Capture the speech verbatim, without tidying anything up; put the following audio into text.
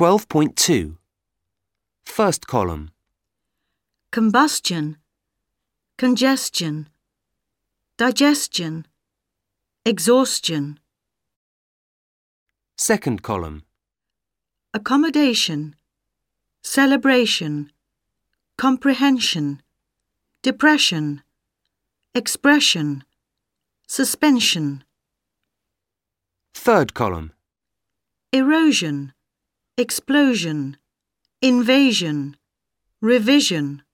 twelve point two. First column. Combustion, congestion, digestion, exhaustion. Second column. Accommodation, celebration, comprehension, depression, expression, suspension. Third column. Erosion, explosion, invasion, revision.